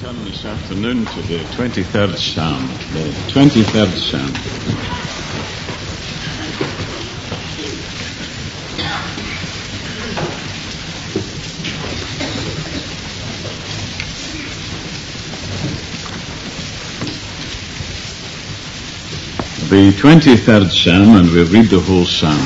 turn this afternoon to the 23rd Psalm. The 23rd Psalm. The 23rd Psalm, and we'll read the whole Psalm.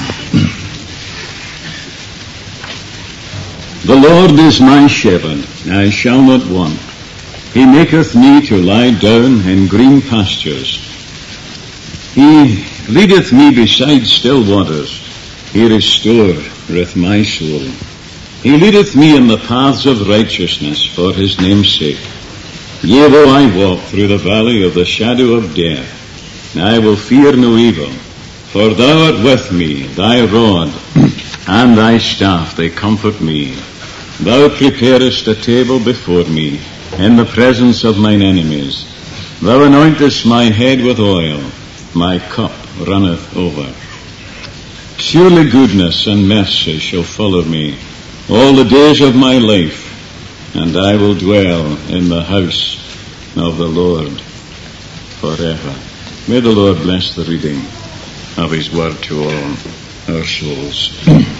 The Lord is my shepherd, I shall not want. He maketh me to lie down in green pastures. He leadeth me beside still waters. He restoreth my soul. He leadeth me in the paths of righteousness for his name's sake. Yea, though I walk through the valley of the shadow of death, I will fear no evil, for thou art with me, thy rod and thy staff, they comfort me. Thou preparest a table before me in the presence of mine enemies. Thou anointest my head with oil, my cup runneth over. Surely goodness and mercy shall follow me all the days of my life, and I will dwell in the house of the Lord forever. May the Lord bless the reading of his word to all our souls.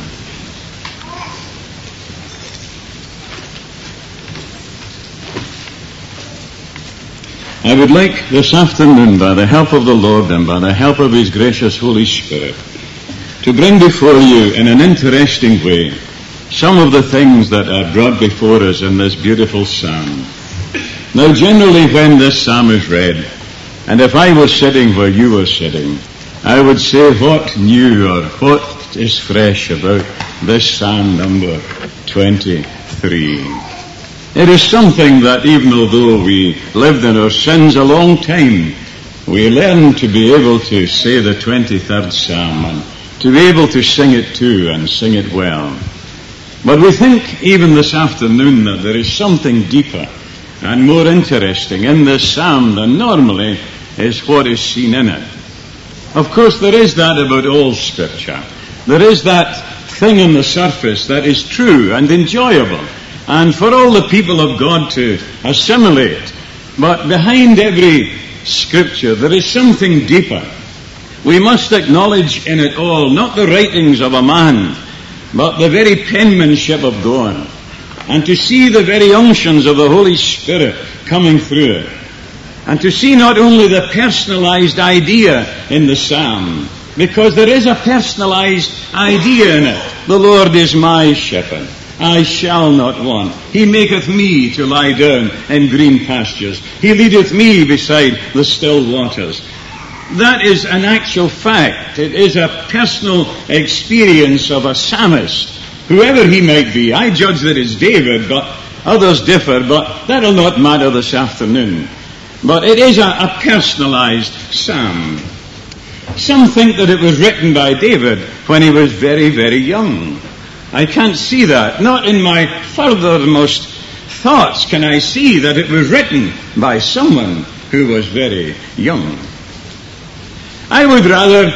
I would like this afternoon, by the help of the Lord and by the help of his gracious Holy Spirit, to bring before you in an interesting way some of the things that are brought before us in this beautiful psalm. Now, generally when this psalm is read, and if I was sitting where you were sitting, I would say, what new or what is fresh about this psalm number 23? It is something that even although we lived in our sins a long time, we learn to be able to say the 23rd Psalm and to be able to sing it too and sing it well. But we think even this afternoon that there is something deeper and more interesting in this psalm than normally is what is seen in it. Of course, there is that about all Scripture. There is that thing on the surface that is true and enjoyable, and for all the people of God to assimilate. But behind every Scripture there is something deeper. We must acknowledge in it all not the writings of a man, but the very penmanship of God, and to see the very unctions of the Holy Spirit coming through it, and to see not only the personalized idea in the psalm, because there is a personalized idea in it. The Lord is my shepherd, I shall not want. He maketh me to lie down in green pastures. He leadeth me beside the still waters. That is an actual fact. It is a personal experience of a psalmist, whoever he might be. I judge that it's David, but others differ, but that'll not matter this afternoon. But it is a personalized psalm. Some think that it was written by David when he was very, very young. I can't see that. Not in my furthermost thoughts can I see that it was written by someone who was very young. I would rather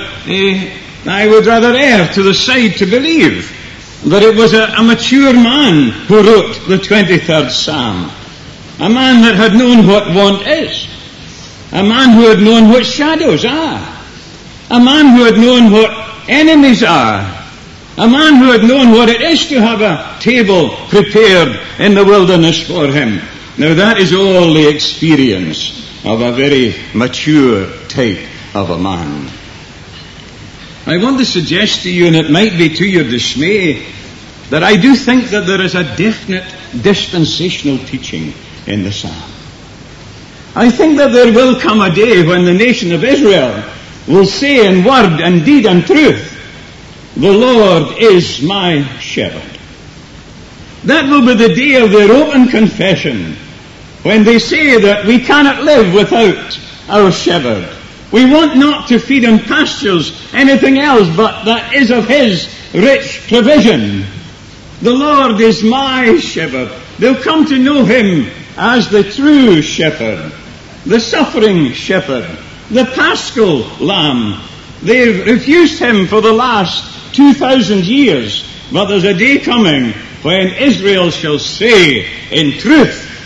err to the side to believe that it was a mature man who wrote the 23rd Psalm. A man that had known what want is. A man who had known what shadows are. A man who had known what enemies are. A man who had known what it is to have a table prepared in the wilderness for him. Now that is all the experience of a very mature type of a man. I want to suggest to you, and it might be to your dismay, that I do think that there is a definite dispensational teaching in the psalm. I think that there will come a day when the nation of Israel will say in word and deed and truth, the Lord is my shepherd. That will be the day of their open confession, when they say that we cannot live without our shepherd. We want not to feed on pastures anything else but that is of his rich provision. The Lord is my shepherd. They'll come to know him as the true shepherd, the suffering shepherd, the paschal lamb. They've refused him for the last 2,000 years, but there's a day coming when Israel shall say in truth,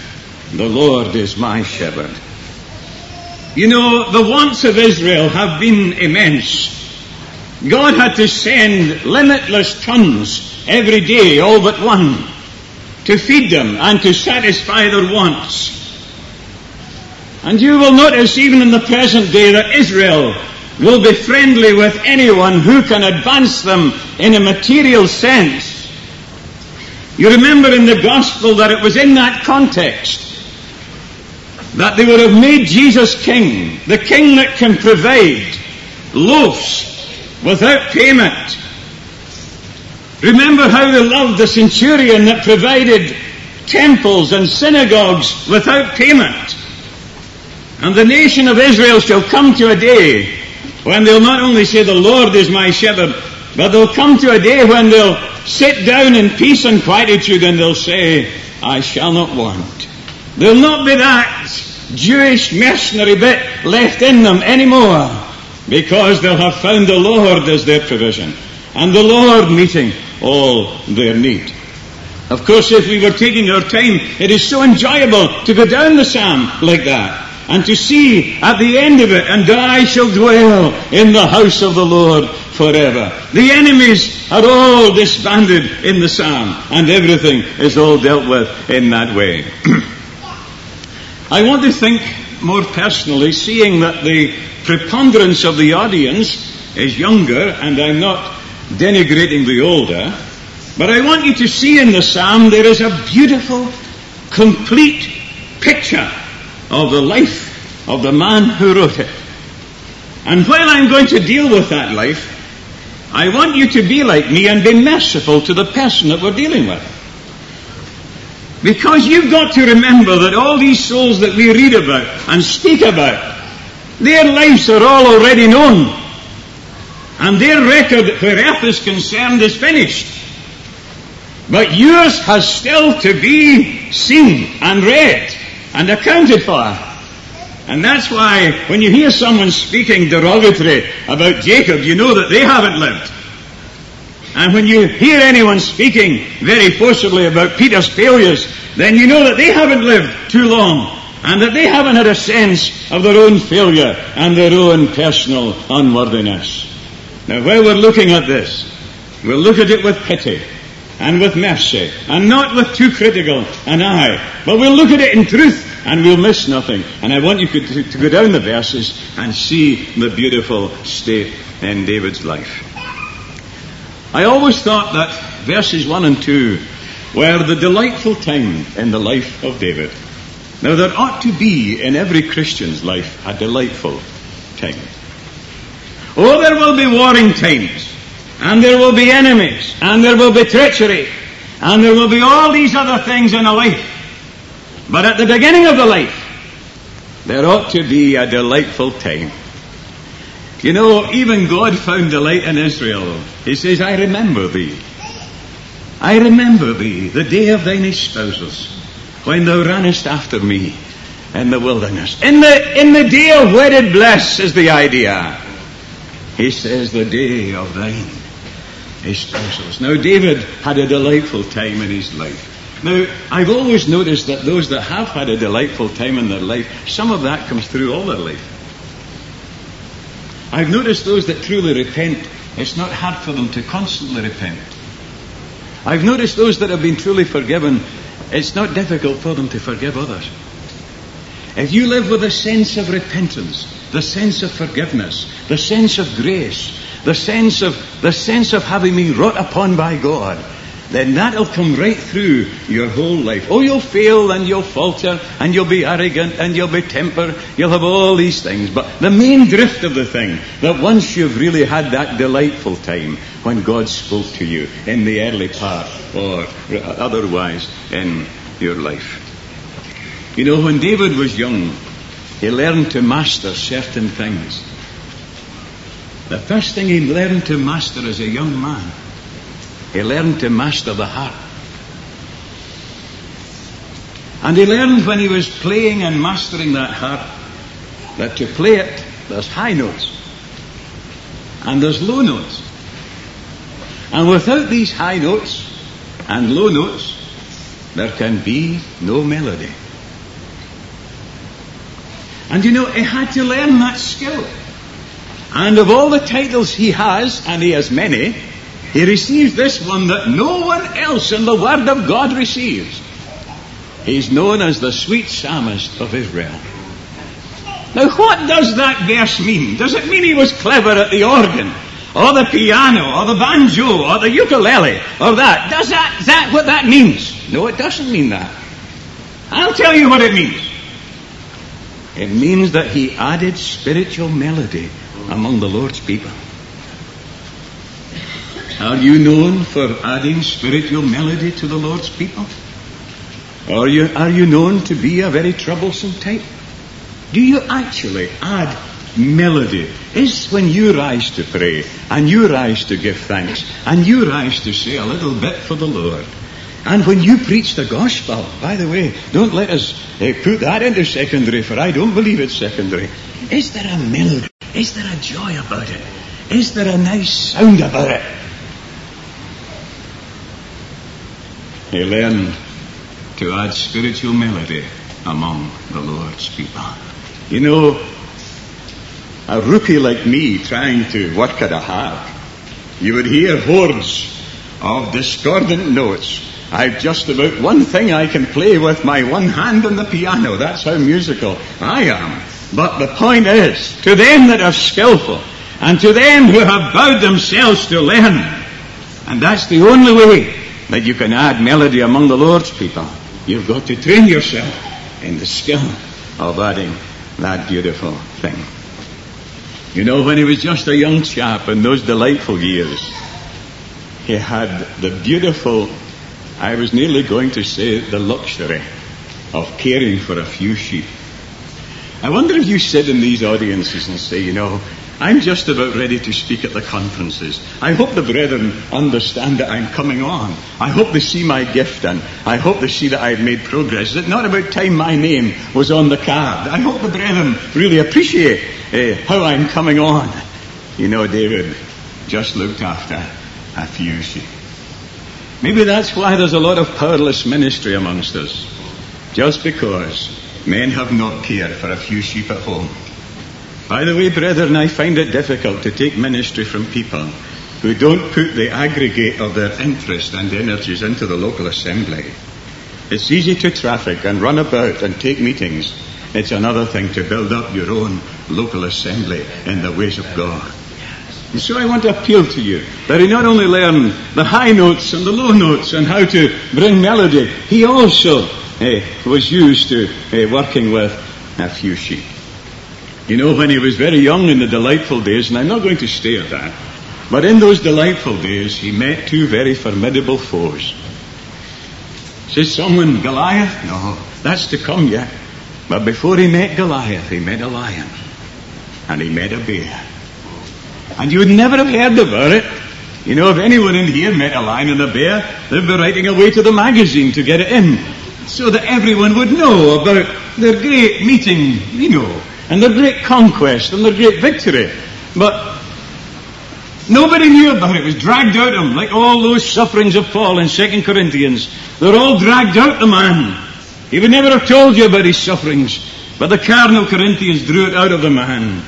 The Lord is my shepherd. You know, the wants of Israel have been immense. God had to send limitless tons every day, all but one, to feed them and to satisfy their wants. And you will notice even in the present day that Israel will be friendly with anyone who can advance them in a material sense. You remember in the gospel that it was in that context that they would have made Jesus king, the king that can provide loaves without payment. Remember how they loved the centurion that provided temples and synagogues without payment. And the nation of Israel shall come to a day when they'll not only say, the Lord is my shepherd, but they'll come to a day when they'll sit down in peace and quietude and they'll say, I shall not want. There'll not be that Jewish mercenary bit left in them anymore, because they'll have found the Lord as their provision, and the Lord meeting all their need. Of course, if we were taking our time, it is so enjoyable to go down the psalm like that, and to see at the end of it, and I shall dwell in the house of the Lord forever. The enemies are all disbanded in the psalm, and everything is all dealt with in that way. I want to think more personally, seeing that the preponderance of the audience is younger, and I'm not denigrating the older, but I want you to see in the psalm there is a beautiful, complete picture of the life of the man who wrote it. And while I'm going to deal with that life, I want you to be like me and be merciful to the person that we're dealing with. Because you've got to remember that all these souls that we read about and speak about, their lives are all already known. And their record where earth is concerned is finished. But yours has still to be seen and read and accounted for. And that's why when you hear someone speaking derogatory about Jacob, you know that they haven't lived. And when you hear anyone speaking very forcibly about Peter's failures, then you know that they haven't lived too long, and that they haven't had a sense of their own failure and their own personal unworthiness. Now, while we're looking at this, we'll look at it with pity and with mercy, and not with too critical an eye, but we'll look at it in truth, and we'll miss nothing. And I want you to go down the verses and see the beautiful state in David's life. I always thought that verses 1 and 2 were the delightful time in the life of David. Now, there ought to be in every Christian's life a delightful time. Oh, there will be warring times, and there will be enemies, and there will be treachery, and there will be all these other things in a life. But at the beginning of the life, there ought to be a delightful time. You know, even God found delight in Israel. He says, I remember thee. I remember thee, the day of thine espousals, when thou rannest after me in the wilderness. In the day of wedded bliss is the idea. He says, the day of thine espousals. Now, David had a delightful time in his life. Now, I've always noticed that those that have had a delightful time in their life, some of that comes through all their life. I've noticed those that truly repent, it's not hard for them to constantly repent. I've noticed those that have been truly forgiven, it's not difficult for them to forgive others. If you live with a sense of repentance, the sense of forgiveness, the sense of grace, the sense of having been wrought upon by God, then that'll come right through your whole life. Oh, you'll fail and you'll falter and you'll be arrogant and you'll be temper. You'll have all these things. But the main drift of the thing, that once you've really had that delightful time when God spoke to you in the early part or otherwise in your life. You know, when David was young, he learned to master certain things. The first thing he learned to master as a young man, he learned to master the harp. And he learned when he was playing and mastering that harp that to play it, there's high notes and there's low notes. And without these high notes and low notes, there can be no melody. And you know, he had to learn that skill. And of all the titles he has, and he has many, he receives this one that no one else in the Word of God receives. He's known as the sweet psalmist of Israel. Now, what does that verse mean? Does it mean he was clever at the organ, or the piano, or the banjo, or the ukulele, or that? Is that what that means? No, it doesn't mean that. I'll tell you what it means. It means that he added spiritual melody among the Lord's people. Are you known for adding spiritual melody to the Lord's people? Or are you known to be a very troublesome type? Do you actually add melody? Is when you rise to pray, and you rise to give thanks, and you rise to say a little bit for the Lord. And when you preach the gospel, by the way, don't let us put that into secondary, for I don't believe it's secondary. Is there a melody? Is there a joy about it? Is there a nice sound about it? He learned to add spiritual melody among the Lord's people. You know, a rookie like me trying to work at a harp, you would hear hordes of discordant notes. I've just about one thing I can play with my one hand on the piano. That's how musical I am. But the point is, to them that are skillful, and to them who have bowed themselves to learn, and that's the only way that you can add melody among the Lord's people. You've got to train yourself in the skill of adding that beautiful thing. You know, when he was just a young chap in those delightful years, he had the beautiful, I was nearly going to say the luxury of caring for a few sheep. I wonder if you sit in these audiences and say, you know, I'm just about ready to speak at the conferences. I hope the brethren understand that I'm coming on. I hope they see my gift, and I hope they see that I've made progress. Is it not about time my name was on the card? I hope the brethren really appreciate how I'm coming on. You know, David just looked after a few sheep. Maybe that's why there's a lot of powerless ministry amongst us. Just because men have not cared for a few sheep at home. By the way, brethren, I find it difficult to take ministry from people who don't put the aggregate of their interest and energies into the local assembly. It's easy to traffic and run about and take meetings. It's another thing to build up your own local assembly in the ways of God. And so I want to appeal to you that he not only learned the high notes and the low notes and how to bring melody, he also was used to working with a few sheep. You know, when he was very young in the delightful days, and I'm not going to stay at that, but in those delightful days, he met two very formidable foes. Says someone, Goliath? No, that's to come yet. But before he met Goliath, he met a lion. And he met a bear. And you would never have heard about it. You know, if anyone in here met a lion and a bear, they'd be writing away to the magazine to get it in, so that everyone would know about their great meeting, you know, and their great conquest and their great victory. But nobody knew about it. It was dragged out of him, like all those sufferings of Paul in 2 Corinthians. They're all dragged out the man. He would never have told you about his sufferings, but the carnal Corinthians drew it out of the man.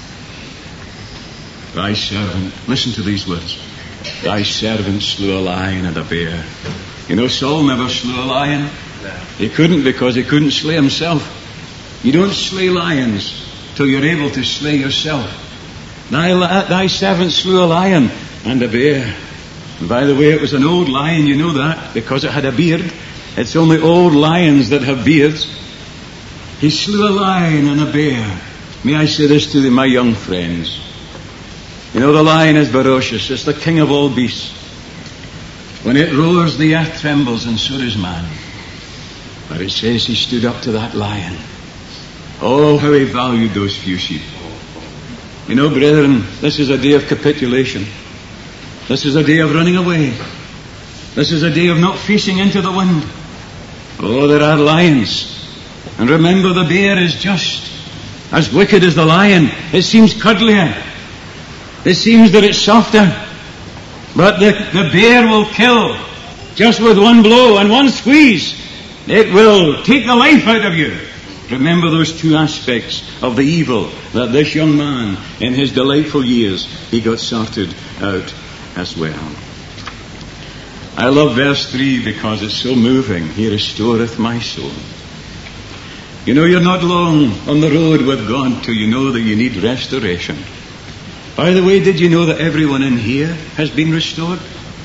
Thy servant, listen to these words, thy servant slew a lion and a bear. You know, Saul never slew a lion. He couldn't, because he couldn't slay himself. You don't slay lions till you're able to slay yourself. Thy servant slew a lion and a bear. And by the way, it was an old lion, you know that, because it had a beard. It's only old lions that have beards. He slew a lion and a bear. May I say this to my young friends? You know, the lion is ferocious. It's the king of all beasts. When it roars, the earth trembles, and so does man. But it says he stood up to that lion. Oh, how he valued those few sheep. You know, brethren, this is a day of capitulation. This is a day of running away. This is a day of not facing into the wind. Oh, there are lions. And remember, the bear is just as wicked as the lion. It seems cuddlier. It seems that it's softer. But the bear will kill just with one blow and one squeeze. It will take the life out of you. Remember those two aspects of the evil that this young man, in his delightful years, he got sorted out as well. I love verse 3 because it's so moving. He restoreth my soul. You know, you're not long on the road with God till you know that you need restoration. By the way, did you know that everyone in here has been restored?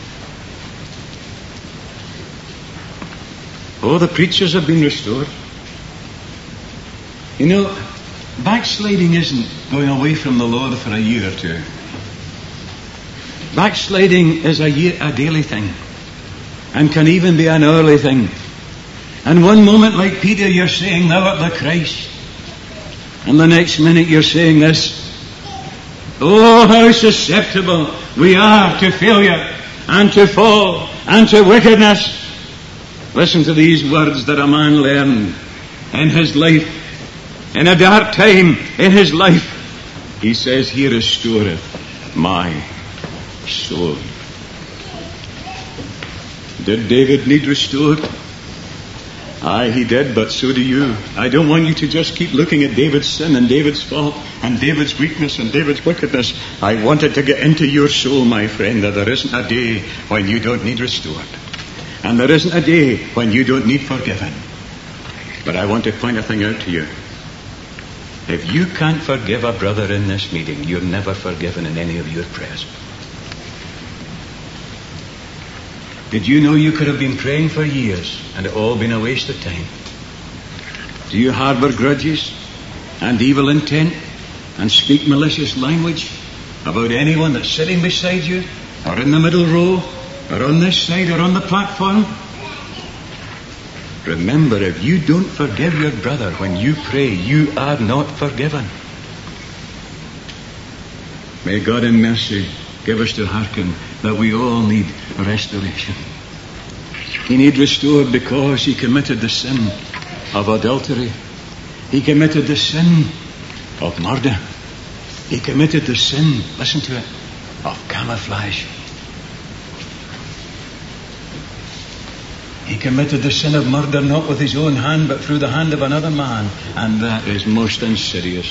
Oh, the preachers have been restored. You know, backsliding isn't going away from the Lord for a year or two. Backsliding is a daily thing, and can even be an hourly thing. And one moment, like Peter, you're saying, "Thou art the Christ." And the next minute you're saying this. Oh, how susceptible we are to failure and to fall and to wickedness. Listen to these words that a man learned in his life. In a dark time in his life, he says, "He restoreth my soul." Did David need restored? Aye, he did, but so do you. I don't want you to just keep looking at David's sin and David's fault and David's weakness and David's wickedness. I wanted to get into your soul, my friend, that there isn't a day when you don't need restored. And there isn't a day when you don't need forgiven. But I want to point a thing out to you. If you can't forgive a brother in this meeting, you're never forgiven in any of your prayers. Did you know you could have been praying for years and it all been a waste of time? Do you harbor grudges and evil intent and speak malicious language about anyone that's sitting beside you or in the middle row or on this side or on the platform? Remember, if you don't forgive your brother when you pray, you are not forgiven. May God in mercy give us to hearken that we all need restoration. He needs restored because he committed the sin of adultery. He committed the sin of murder. He committed the sin, listen to it, of camouflage. He committed the sin of murder not with his own hand but through the hand of another man, and that is most insidious.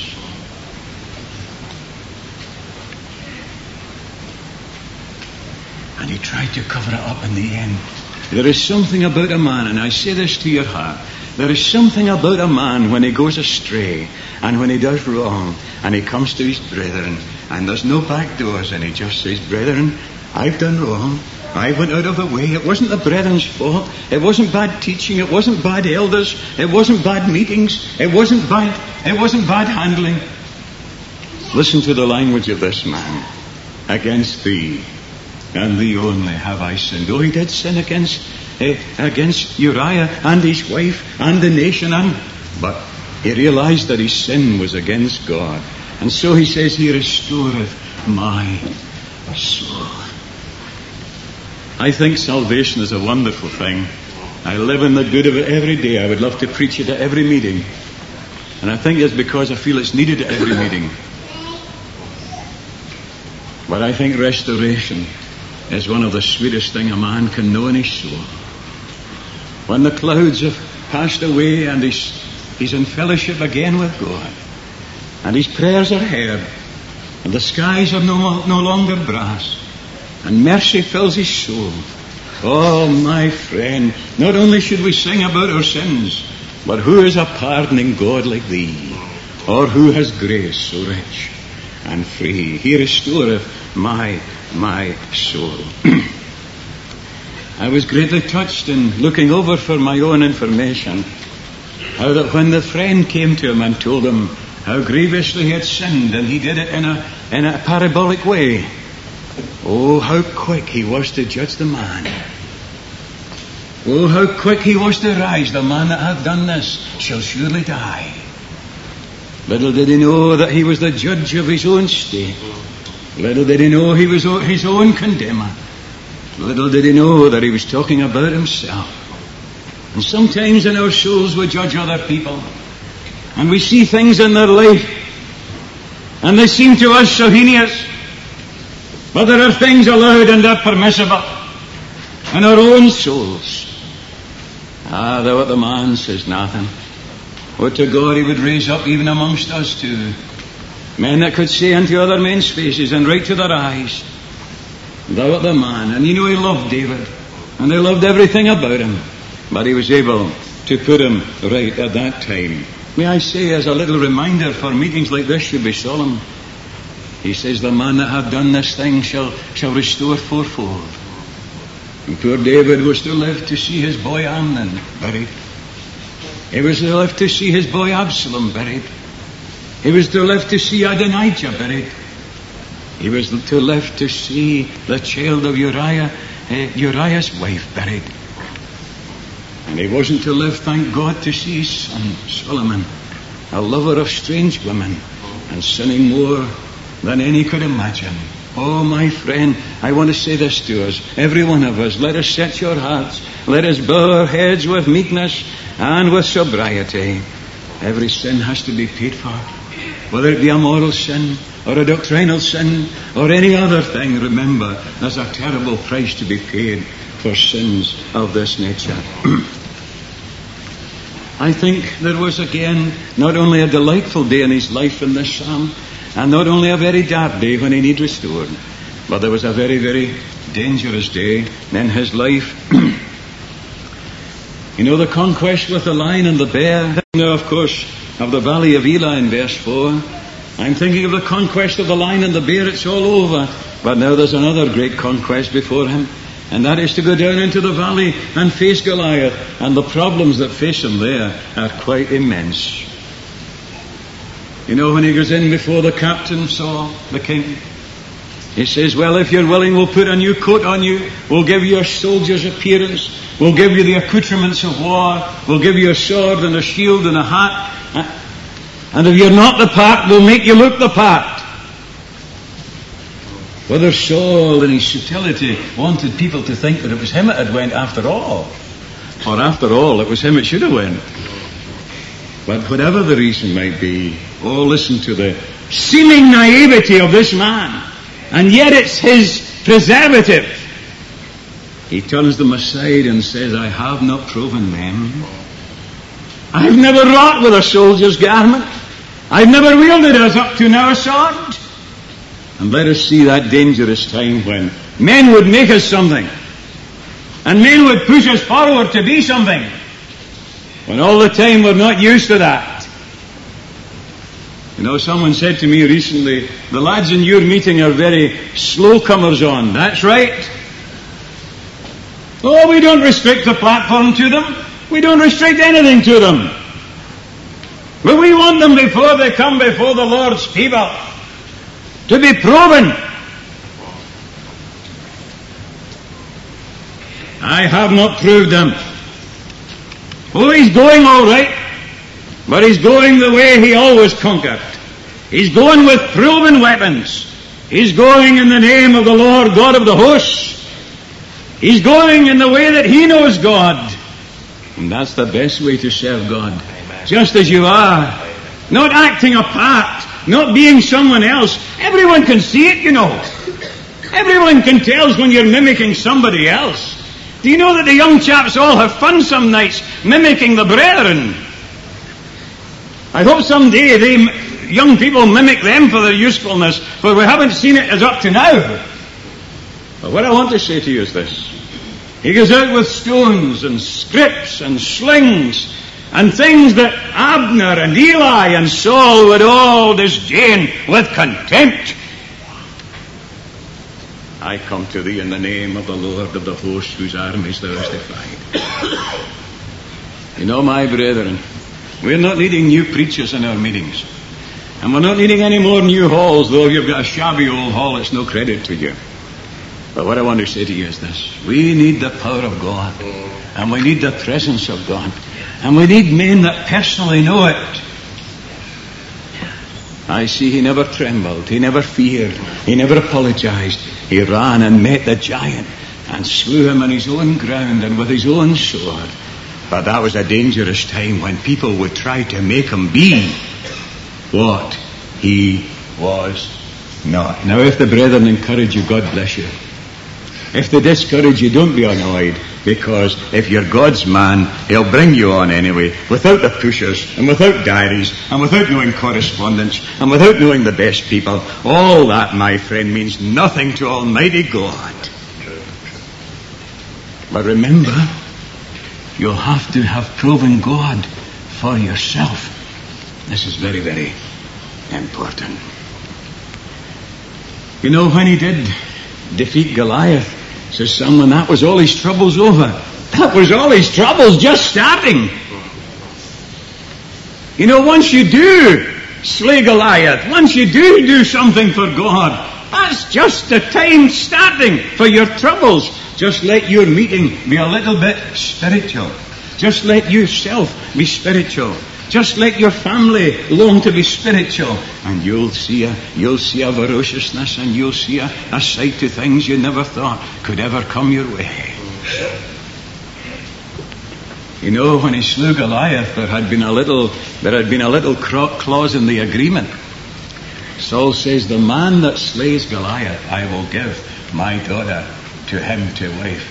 And he tried to cover it up in the end. There is something about a man, and I say this to your heart, there is something about a man when he goes astray and when he does wrong and he comes to his brethren and there's no back doors and he just says, "Brethren, I've done wrong. I went out of the way. It wasn't the brethren's fault. It wasn't bad teaching. It wasn't bad elders. It wasn't bad meetings. It wasn't bad handling." Listen to the language of this man. "Against thee, and thee only, have I sinned." Oh, he did sin against Uriah and his wife and the nation, but he realized that his sin was against God. And so he says, "He restoreth my soul." I think salvation is a wonderful thing. I live in the good of it every day. I would love to preach it at every meeting. And I think it's because I feel it's needed at every meeting. But I think restoration is one of the sweetest things a man can know in his soul. When the clouds have passed away and he's in fellowship again with God, and his prayers are heard, and the skies are no longer brass, and mercy fills his soul. Oh, my friend, not only should we sing about our sins, but who is a pardoning God like thee? Or who has grace so rich and free? He restoreth my soul. I was greatly touched in looking over for my own information how that when the friend came to him and told him how grievously he had sinned, and he did it in a parabolic way, oh, how quick he was to judge the man. Oh, how quick he was to rise. The man that hath done this shall surely die. Little did he know that he was the judge of his own state. Little did he know he was his own condemner. Little did he know that he was talking about himself. And sometimes in our souls we judge other people, and we see things in their life, and they seem to us so heinous. But there are things allowed and are permissible in our own souls. Ah, thou art the man, says Nathan. Would to God he would raise up even amongst us too men that could say unto other men's faces and right to their eyes, thou art the man. And you know, he loved David, and he loved everything about him, but he was able to put him right at that time. May I say, as a little reminder for meetings like this should be solemn, he says, the man that hath done this thing shall restore fourfold. And poor David was to live to see his boy Amnon buried. He was to live to see his boy Absalom buried. He was to live to see Adonijah buried. He was to live to see the child of Uriah's wife buried. And he wasn't to live, thank God, to see his son Solomon, a lover of strange women and sinning more than any could imagine. Oh, my friend, I want to say this to us, every one of us. Let us set your hearts. Let us bow our heads with meekness and with sobriety. Every sin has to be paid for, whether it be a moral sin or a doctrinal sin or any other thing. Remember, there's a terrible price to be paid for sins of this nature. I think there was again not only a delightful day in his life in this psalm, and not only a very dark day when he needed restored, but there was a very, very dangerous day in his life. You know, the conquest with the lion and the bear. Now, of course, of the valley of Elah in verse 4. I'm thinking of the conquest of the lion and the bear. It's all over. But now there's another great conquest before him, and that is to go down into the valley and face Goliath. And the problems that face him there are quite immense. You know, when he goes in before the captain, Saul, the king, he says, well, if you're willing, we'll put a new coat on you. We'll give you a soldier's appearance. We'll give you the accoutrements of war. We'll give you a sword and a shield and a hat. And if you're not the part, we'll make you look the part. Whether Saul in his subtlety wanted people to think that it was him that had went after all, or after all, it was him that should have went. But whatever the reason might be, oh, listen to the seeming naivety of this man. And yet it's his preservative. He turns them aside and says, I have not proven them. I've never wrought with a soldier's garment. I've never wielded as up to now a sword. And let us see that dangerous time when men would make us something, and men would push us forward to be something, when all the time we're not used to that. You know, someone said to me recently, the lads in your meeting are very slow comers on. That's right. Oh, we don't restrict the platform to them. We don't restrict anything to them. But we want them before they come before the Lord's people to be proven. I have not proved them. Oh, he's going all right, but he's going the way he always conquered. He's going with proven weapons. He's going in the name of the Lord God of the hosts. He's going in the way that he knows God. And that's the best way to serve God. Amen. Just as you are. Not acting a part. Not being someone else. Everyone can see it, you know. Everyone can tell when you're mimicking somebody else. Do you know that the young chaps all have fun some nights mimicking the brethren? I hope someday young people mimic them for their usefulness, for we haven't seen it as up to now. But what I want to say to you is this. He goes out with stones and scrips and slings and things that Abner and Eli and Saul would all disdain with contempt. I come to thee in the name of the Lord of the hosts, whose armies thou hast defied. You know, my brethren, we're not needing new preachers in our meetings. And we're not needing any more new halls, though if you've got a shabby old hall, it's no credit to you. But what I want to say to you is this. We need the power of God. And we need the presence of God. And we need men that personally know it. I see he never trembled. He never feared. He never apologized. He ran and met the giant and slew him on his own ground and with his own sword. But that was a dangerous time when people would try to make him be what he was not. Now, if the brethren encourage you, God bless you. If they discourage you, don't be annoyed. Because if you're God's man, he'll bring you on anyway, without the pushers, and without diaries, and without knowing correspondence, and without knowing the best people. All that, my friend, means nothing to Almighty God. But remember, you'll have to have proven God for yourself. This is very, very important. You know, when he did defeat Goliath, says someone, that was all his troubles over. That was all his troubles just starting. You know, once you do slay Goliath, once you do something for God, that's just the time starting for your troubles. Just let your meeting be a little bit spiritual. Just let yourself be spiritual. Just let your family long to be spiritual, and you'll see a ferociousness, and you'll see a sight to things you never thought could ever come your way. You know, when he slew Goliath, there had been a little clause in the agreement. Saul says, "The man that slays Goliath, I will give my daughter to him to wife."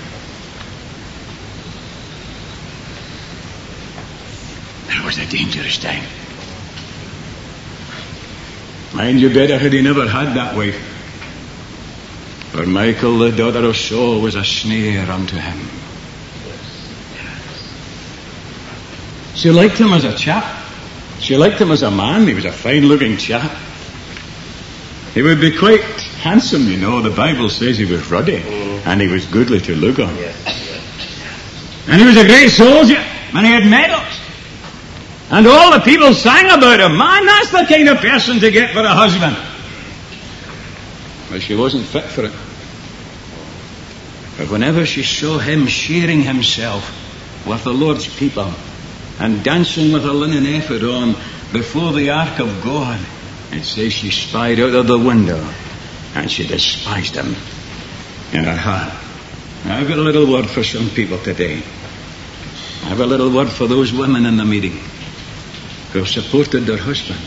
That was a dangerous time. Mind you, better had he never had that wife. For Michal, the daughter of Saul, was a snare unto him. She liked him as a chap. She liked him as a man. He was a fine-looking chap. He would be quite handsome, you know. The Bible says he was ruddy, and he was goodly to look on. And he was a great soldier, and he had medals. And all the people sang about him. Man, that's the kind of person to get for a husband. But she wasn't fit for it. But whenever she saw him sharing himself with the Lord's people and dancing with a linen ephod on before the ark of God, it says she spied out of the window and she despised him in her heart. Now, I've got a little word for some people today. I have a little word for those women in the meeting who have supported their husbands,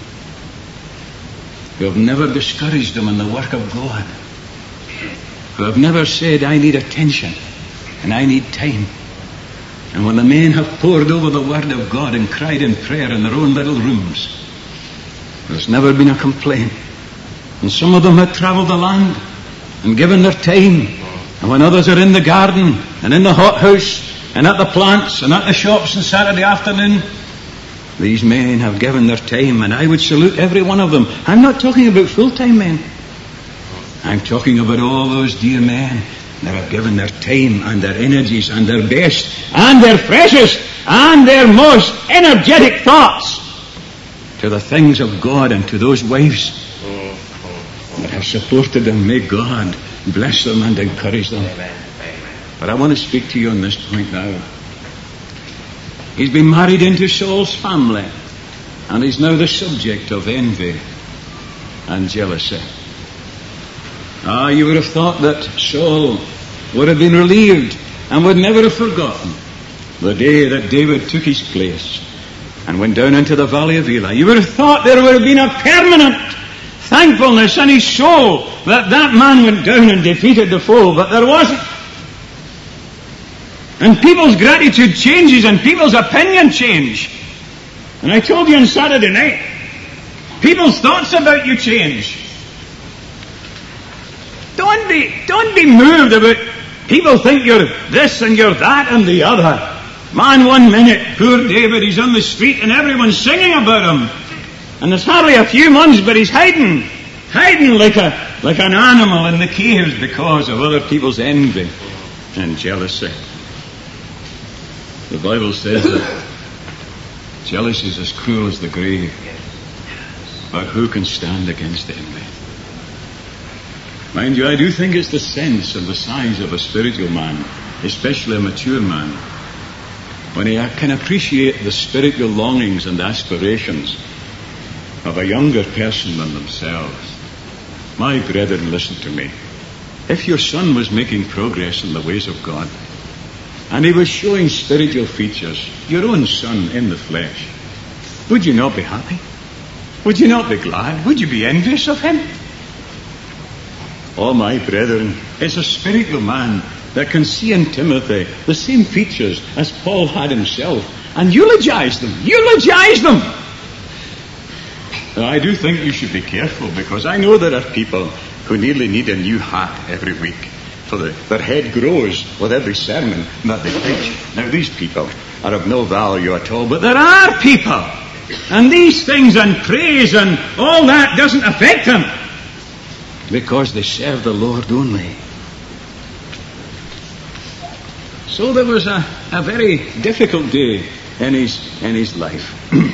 who have never discouraged them in the work of God, who have never said, "I need attention and I need time." And when the men have pored over the Word of God and cried in prayer in their own little rooms, there's never been a complaint. And some of them have travelled the land and given their time. And when others are in the garden and in the hothouse and at the plants and at the shops on Saturday afternoon, these men have given their time, and I would salute every one of them. I'm not talking about full-time men. I'm talking about all those dear men that have given their time and their energies and their best and their freshest and their most energetic thoughts to the things of God and to those wives that have supported them. May God bless them and encourage them. But I want to speak to you on this point now. He's been married into Saul's family, and he's now the subject of envy and jealousy. You would have thought that Saul would have been relieved and would never have forgotten the day that David took his place and went down into the valley of Elah. You would have thought there would have been a permanent thankfulness in his soul that that man went down and defeated the foe, but there wasn't. And people's gratitude changes and people's opinion change. And I told you on Saturday night, people's thoughts about you change. Don't be moved about people think you're this and you're that and the other. Man, 1 minute, poor David, he's on the street and everyone's singing about him. And there's hardly a few months, but he's hiding like an animal in the caves because of other people's envy and jealousy. The Bible says that jealousy is as cruel as the grave, but who can stand against envy? Mind you, I do think it's the sense of the size of a spiritual man, especially a mature man, when he can appreciate the spiritual longings and aspirations of a younger person than themselves. My brethren, listen to me. If your son was making progress in the ways of God, and he was showing spiritual features, your own son in the flesh, would you not be happy? Would you not be glad? Would you be envious of him? Oh, my brethren, it's a spiritual man that can see in Timothy the same features as Paul had himself and eulogize them. Eulogize them! Now, I do think you should be careful, because I know there are people who nearly need a new hat every week, for their head grows with every sermon that they preach. Now, these people are of no value at all, but there are people, and these things and praise and all that doesn't affect them, because they serve the Lord only. So there was a very difficult day in his life.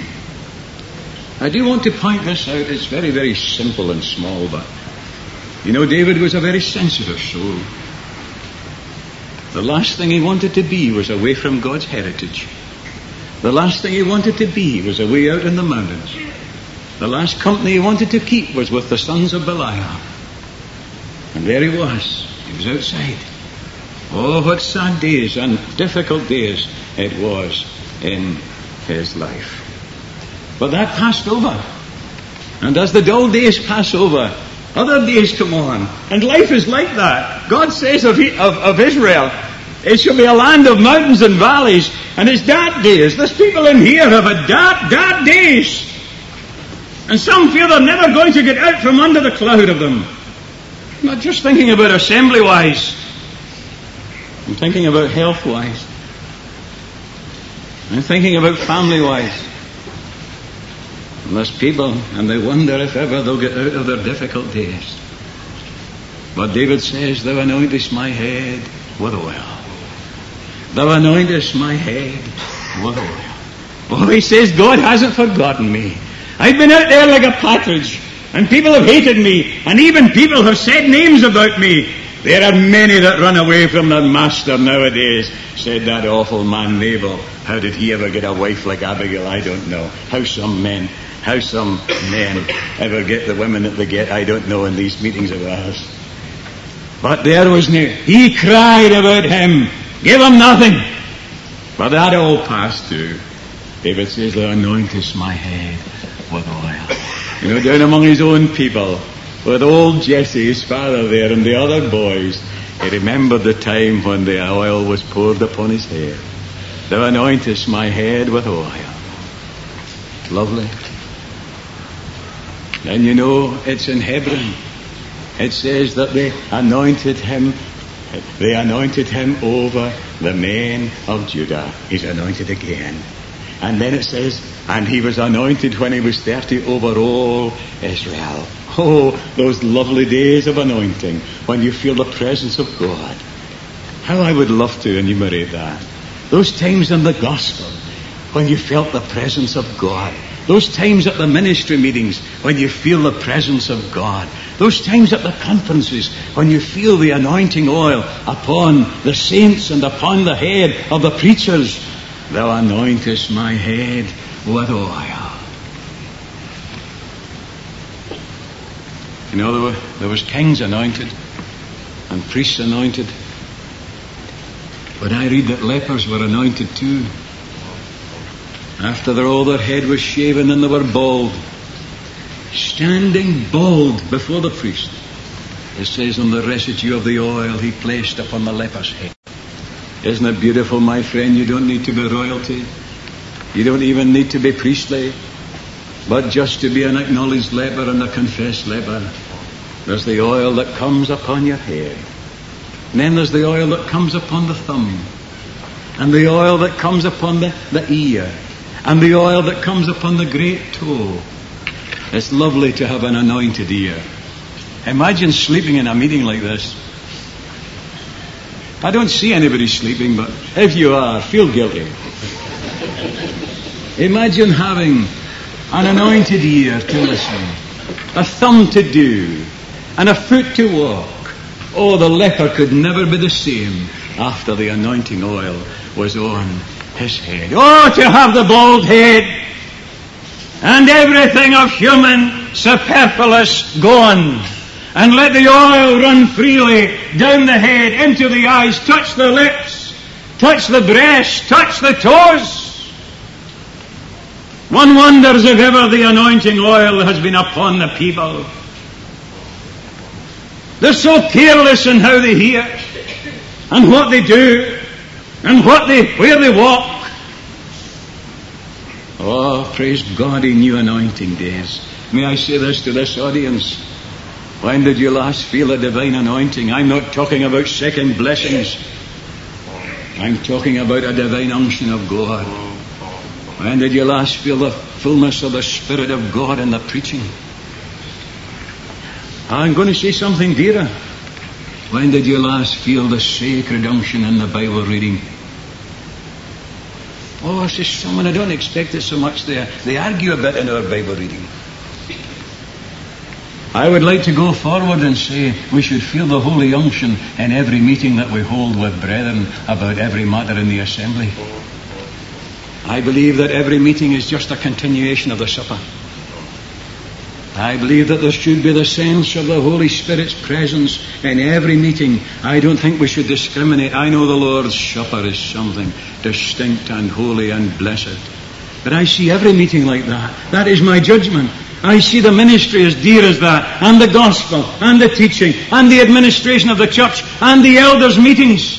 I do want to point this out. It's very, very simple and small, but David was a very sensitive soul. The last thing he wanted to be was away from God's heritage. The last thing he wanted to be was away out in the mountains. The last company he wanted to keep was with the sons of Belial. And there he was. He was outside. Oh, what sad days and difficult days it was in his life. But that passed over. And as the dull days pass over, other days come on. And life is like that. God says of Israel, it shall be a land of mountains and valleys, and it's dark days. There's people in here who have had dark days. And some feel they're never going to get out from under the cloud of them. I'm not just thinking about assembly-wise. I'm thinking about health-wise. I'm thinking about family-wise. And there's people, and they wonder if ever they'll get out of their difficult days. But David says, Thou anointest my head with oil. Thou anointest my head with oil. Oh, he says, God hasn't forgotten me. I've been out there like a partridge, and people have hated me, and even people have said names about me. There are many that run away from their master nowadays, said that awful man Nabal. How did he ever get a wife like Abigail? I don't know. How some men ever get the women that they get, I don't know, in these meetings of ours. But there was he cried about him, give him nothing. But that all passed too. David says, Thou anointest my head with oil. Down among his own people, with old Jesse, his father there, and the other boys, he remembered the time when the oil was poured upon his head. Thou anointest my head with oil. Lovely. And it's in Hebron. It says that they anointed him over the men of Judah. He's anointed again. And then it says, and he was anointed when he was 30 over all Israel. Oh, those lovely days of anointing when you feel the presence of God. How I would love to enumerate that. Those times in the gospel when you felt the presence of God. Those times at the ministry meetings when you feel the presence of God. Those times at the conferences when you feel the anointing oil upon the saints and upon the head of the preachers. Thou anointest my head with oil. There was kings anointed and priests anointed. But I read that lepers were anointed too. After all their head was shaven and they were bald, standing bald before the priest. It says, on the residue of the oil he placed upon the leper's head. Isn't it beautiful, my friend? You don't need to be royalty. You don't even need to be priestly. But just to be an acknowledged leper and a confessed leper. There's the oil that comes upon your head. And then there's the oil that comes upon the thumb. And the oil that comes upon the ear. And the oil that comes upon the great toe. It's lovely to have an anointed ear. Imagine sleeping in a meeting like this. I don't see anybody sleeping, but if you are, feel guilty. Imagine having an anointed ear to listen, a thumb to do, and a foot to walk. Oh, the leper could never be the same after the anointing oil was on his head. Oh, to have the bald head and everything of human superfluous gone, and let the oil run freely down the head, into the eyes, touch the lips, touch the breast, touch the toes. One wonders if ever the anointing oil has been upon the people. They're so careless in how they hear. and what they do and where they walk. Oh, praise God in new anointing days. May I say this to this audience? When did you last feel a divine anointing? I'm not talking about second blessings. I'm talking about a divine unction of God. When did you last feel the fullness of the Spirit of God in the preaching? I'm going to say something dearer. When did you last feel the sacred unction in the Bible reading? Oh, says someone, I don't expect it so much there. They argue a bit in our Bible reading. I would like to go forward and say we should feel the holy unction in every meeting that we hold with brethren about every matter in the assembly. I believe that every meeting is just a continuation of the supper. I believe that there should be the sense of the Holy Spirit's presence in every meeting. I don't think we should discriminate. I know the Lord's Supper is something distinct and holy and blessed. But I see every meeting like that. That is my judgment. I see the ministry as dear as that, and the gospel, and the teaching, and the administration of the church, and the elders' meetings.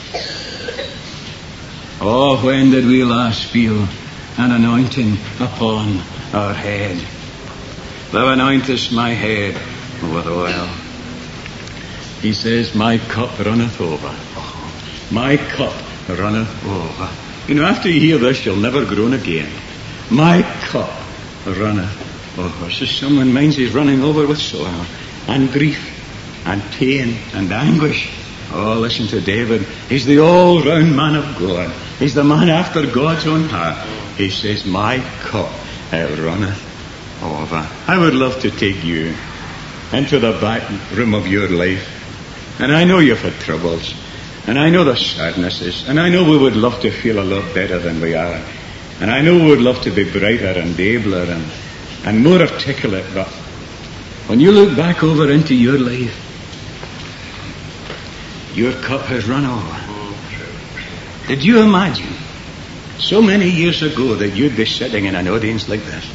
Oh, when did we last feel an anointing upon our head? Thou anointest my head with oil. He says, my cup runneth over. My cup runneth over. You know, after you hear this, you'll never groan again. My cup runneth over. So someone minds he's running over with sorrow and grief and pain and anguish. Oh, listen to David. He's the all-round man of God. He's the man after God's own heart. He says, my cup runneth over. I would love to take you into the back room of your life. And I know you've had troubles. And I know the sadnesses. And I know we would love to feel a lot better than we are. And I know we would love to be brighter and abler and more articulate. But when you look back over into your life, your cup has run over. Did you imagine so many years ago that you'd be sitting in an audience like this?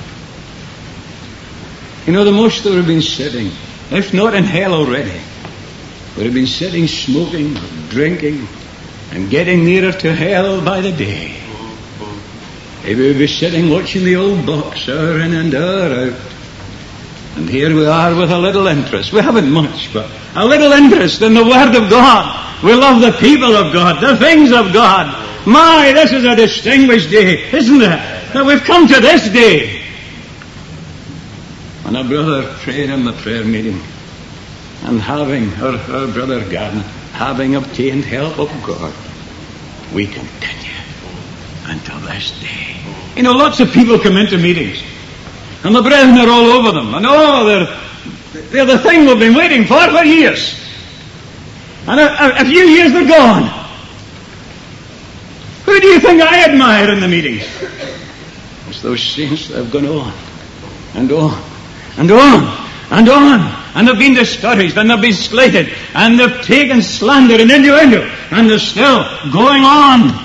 You know, the most that would have been sitting, if not in hell already, would have been sitting smoking, drinking, and getting nearer to hell by the day. Maybe we'd be sitting watching the old box hour in and hour out. And here we are with a little interest. We haven't much, but a little interest in the Word of God. We love the people of God, the things of God. My, this is a distinguished day, isn't it? That we've come to this day. And a brother prayed in the prayer meeting, and having, our brother Gavin, having obtained help of God, we continue until this day. You know, lots of people come into meetings, and the brethren are all over them, and they're the thing we've been waiting for years. And a few years they're gone. Who do you think I admire in the meetings? It's those saints that have gone on, and on, and on, and on. And they've been discouraged, and they've been slighted, and they've taken slander and innuendo, and they're still going on.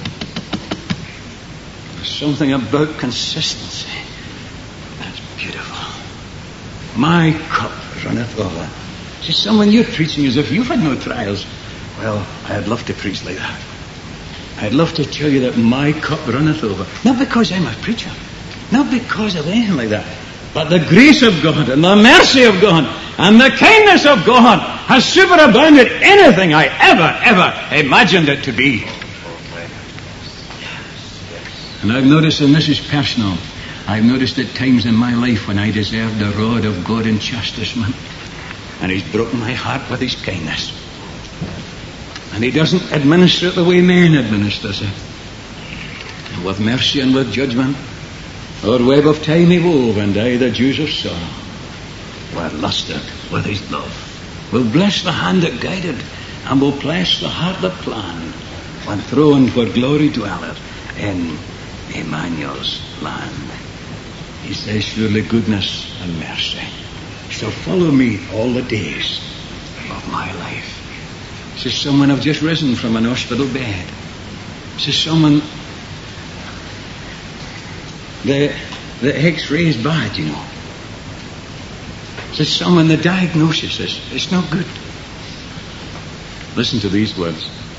There's something about consistency that's beautiful. My cup runneth over. See, someone you're preaching as if you've had no trials. Well, I'd love to preach like that. I'd love to tell you that my cup runneth over. Not because I'm a preacher, not because of anything like that, but the grace of God and the mercy of God and the kindness of God has superabounded anything I ever imagined it to be. And I've noticed, and this is personal, I've noticed at times in my life when I deserved the rod of God in chastisement, and He's broken my heart with His kindness. And He doesn't administer it the way man administers it. And with mercy and with judgment, our web of time He wove, and I, the Jews of sorrow, were lusted with His love. We'll bless the hand that guided, and we'll bless the heart that planned, when throned where glory dwelleth in Emmanuel's land. He says, surely goodness and mercy shall follow me all the days of my life. Says someone, I've just risen from an hospital bed. Says someone, the X-ray is bad, you know. Says someone, the diagnosis is it's not good. Listen to these words.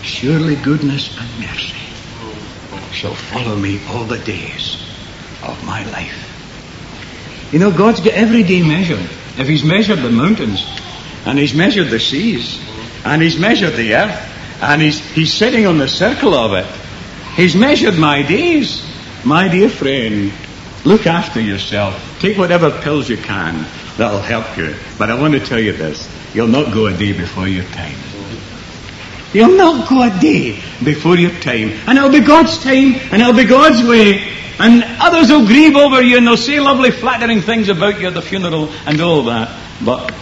surely goodness and mercy shall follow me all the days of my life. You know, God's got every day measured. If he's measured the mountains, and he's measured the seas, and he's measured the earth, and he's sitting on the circle of it, he's measured my days. My dear friend, look after yourself. Take whatever pills you can. That'll help you. But I want to tell you this. You'll not go a day before your time. You'll not go a day before your time. And it'll be God's time, and it'll be God's way. And others will grieve over you, and they'll say lovely, flattering things about you at the funeral and all that. But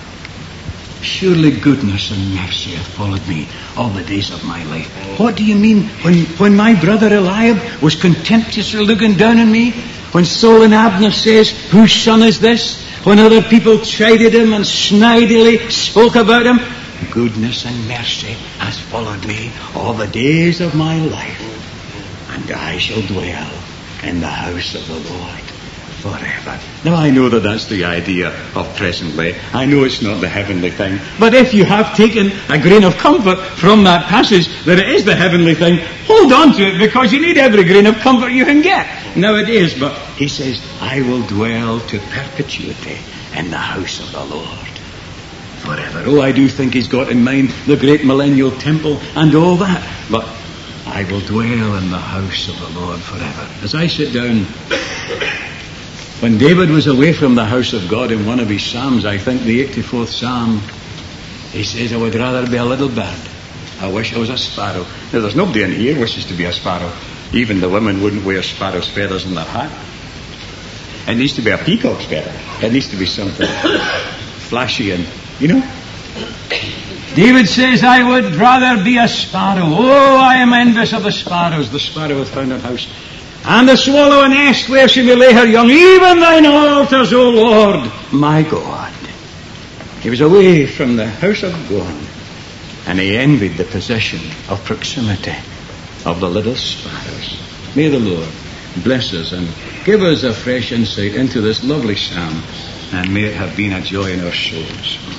surely goodness and mercy have followed me all the days of my life. What do you mean? When my brother Eliab was contemptuously looking down on me, when Saul and Abner says, whose son is this? When other people chided him and snidely spoke about him, goodness and mercy has followed me all the days of my life, and I shall dwell in the house of the Lord forever. Now I know that that's the idea of presently. I know it's not the heavenly thing. But if you have taken a grain of comfort from that passage that it is the heavenly thing, hold on to it, because you need every grain of comfort you can get nowadays. But he says, I will dwell to perpetuity in the house of the Lord forever. Oh, I do think he's got in mind the great millennial temple and all that. But I will dwell in the house of the Lord forever. As I sit down, when David was away from the house of God in one of his psalms, I think the 84th psalm, he says, I would rather be a little bird. I wish I was a sparrow. Now, there's nobody in here wishes to be a sparrow. Even the women wouldn't wear sparrow's feathers in their hat. It needs to be a peacock's feather. It needs to be something flashy and, you know. David says, I would rather be a sparrow. Oh, I am envious of the sparrows. The sparrow hath found her house. And the swallow a nest where she may lay her young. Even thine altars, O Lord, my God. He was away from the house of God, and he envied the possession of proximity of the little sparrows. May the Lord bless us and give us a fresh insight into this lovely psalm, and may it have been a joy in our souls.